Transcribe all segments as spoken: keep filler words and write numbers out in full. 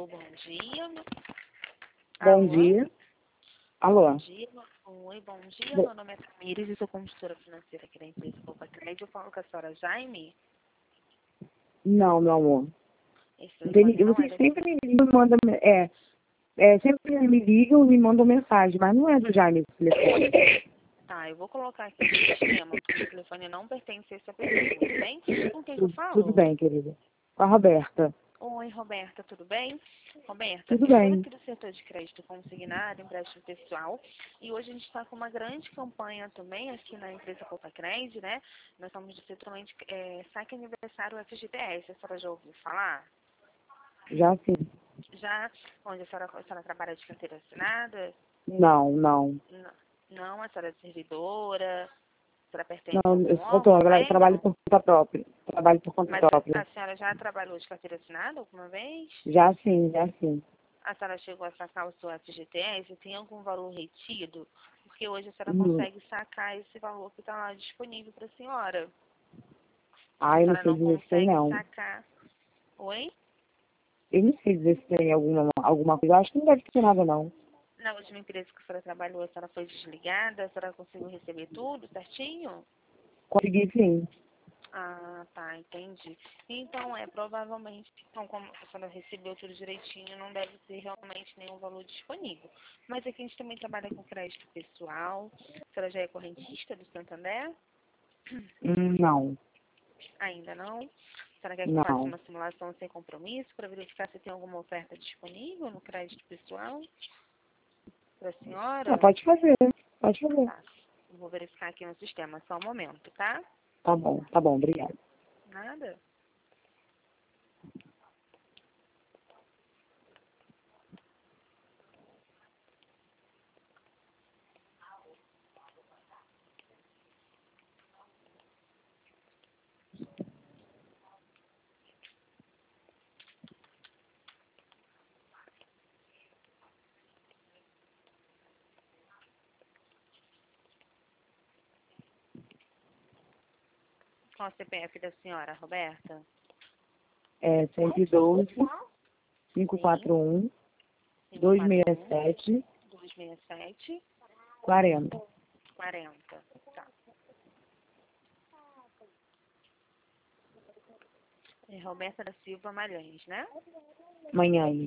Alô, bom dia. Bom Alô? dia. Alô? Bom dia. Oi, bom dia. Bo- Meu nome é Tamires e sou consultora financeira aqui da empresa Poupa Crédito. Eu falo com a senhora Jaime. Não, meu amor. Esse Não tem telefone ninguém. não é Vocês daqui. sempre me mandam. É, é, sempre me ligam e me mandam mensagem, mas não é do Jaime esse telefone. Tá, eu vou colocar aqui no sistema, porque o telefone não pertence a essa pessoa, tudo bem? Com quem que eu Tudo, tudo falo? bem, querida. Com a Roberta. Oi, Roberta, tudo bem? Roberta, Tudo eu sou bem. aqui do setor de crédito consignado, empréstimo pessoal, e hoje a gente está com uma grande campanha também aqui na empresa Poupa Crédito, né? Nós estamos do setor de é, saque aniversário F G T S, a senhora já ouviu falar? Já sim. Já, onde a senhora, a senhora trabalha de carteira assinada? Não, não. Não, não, a senhora é servidora, a senhora pertence a Não, eu algum só tô, órgão, eu trabalho convênio? por conta própria. Trabalho por conta Mas a, própria. a senhora já trabalhou de carteira assinada alguma vez? Já sim, já sim. A senhora chegou a sacar o seu F G T S? Tem algum valor retido? Porque hoje a senhora Hum. consegue sacar esse valor que está lá disponível para a senhora. A Ai, eu não senhora sei não dizer se tem, consegue não. sacar. Oi? Eu não sei dizer se tem alguma, alguma coisa. Eu acho que não deve ter nada, não. Na última empresa que a senhora trabalhou, a senhora foi desligada? A senhora conseguiu receber tudo certinho? Consegui sim. Ah, tá, entendi. Então, é, provavelmente, então, como a senhora recebeu tudo direitinho, não deve ter realmente nenhum valor disponível. Mas aqui a gente também trabalha com crédito pessoal. A senhora já é correntista do Santander? Hum, não. Ainda não? A senhora quer que eu faça Não. uma simulação sem compromisso para verificar se tem alguma oferta disponível no crédito pessoal para a Ah, senhora? pode fazer. Pode fazer. Tá. Vou verificar aqui no sistema, só um momento, tá? Tá bom, tá bom, obrigada. Nada. Qual o C P F da senhora, Roberta? É cento e doze, Sim, quinhentos e quarenta e um, cinco duzentos e quatro sessenta e um, sete, dois seis sete, quarenta. quarenta. Tá. É Roberta da Silva Malhães, né? Manhãs.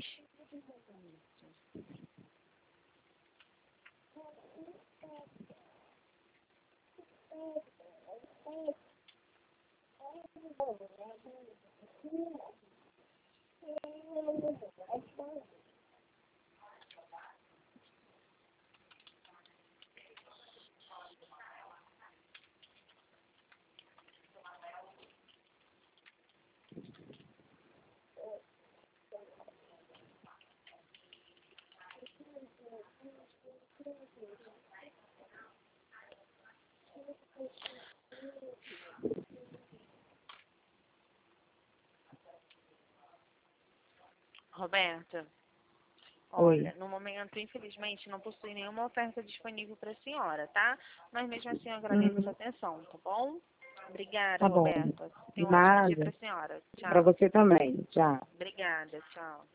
Roberta, Oi. olha, no momento, infelizmente, não possui nenhuma oferta disponível para a senhora, tá? Mas mesmo assim, eu agradeço a sua Hum, atenção, tá bom? Obrigada, tá bom. Roberta. Tenha um ótimo dia para Nada. a senhora. Pra Tchau. você também. Tchau. Obrigada, tchau.